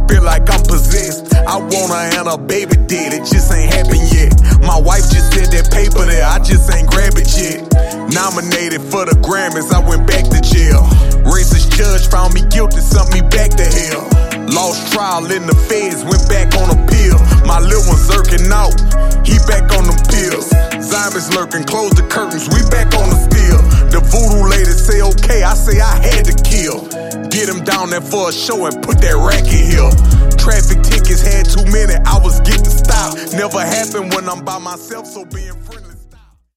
feel like I'm possessed. I want her and her baby dead, it just ain't happened yet. My wife just said that paper there, I just ain't grab it yet. Nominated for the Grammys, I went back to jail. Racist judge found me guilty, sent me back to hell. Lost trial in the feds, went back on appeal. My little one's zerking out, he back on them pills. Zombies lurking, close the curtains, we back on the steel. The voodoo lady say okay, I say I had to kill. Get him down there for a show and put that racket here. Traffic tickets had too many, I was getting stopped. Never happened when I'm by myself, so being